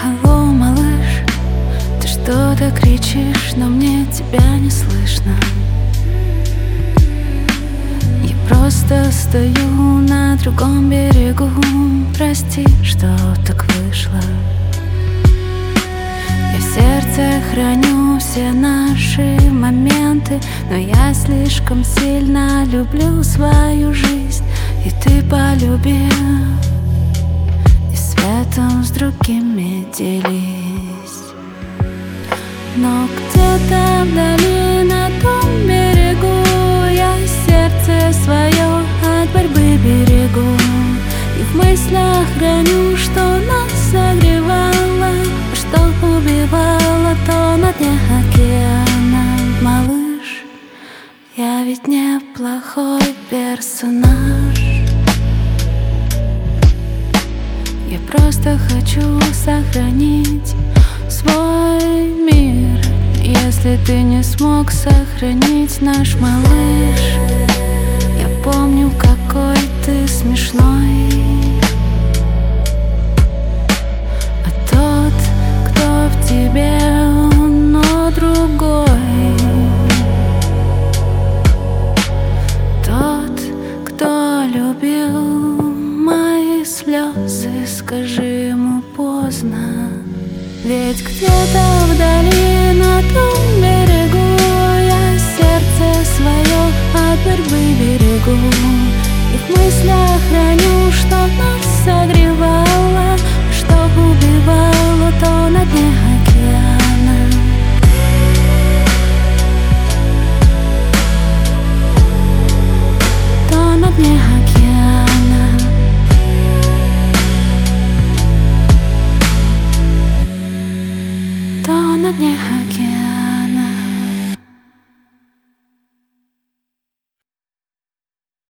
Алло, малыш, ты что-то кричишь, но мне тебя не слышно. Я просто стою на другом берегу. Прости, что так вышло. Я в сердце храню все наши моменты, но я слишком сильно люблю свою жизнь. И ты полюби, и светом с другими делись. Но где-то вдали на том берегу я сердце свое от борьбы берегу. И в мыслях храню, что нас согревало, а что убивало, то на дне океана. Малыш, я ведь неплохой персонаж. Я просто хочу сохранить свой мир. Если ты не смог сохранить наш малыш, я помню, какой ты смешной. А тот, кто в тебе, но другой. Тот, кто любил мои слезы, скажи ему поздно. Ведь где-то вдали на том берегу я сердце свое от борьбы берегу. И в мыслях храню, что нас согревало, что убивало, то на дне океана. То на дне океана. То на дне океана.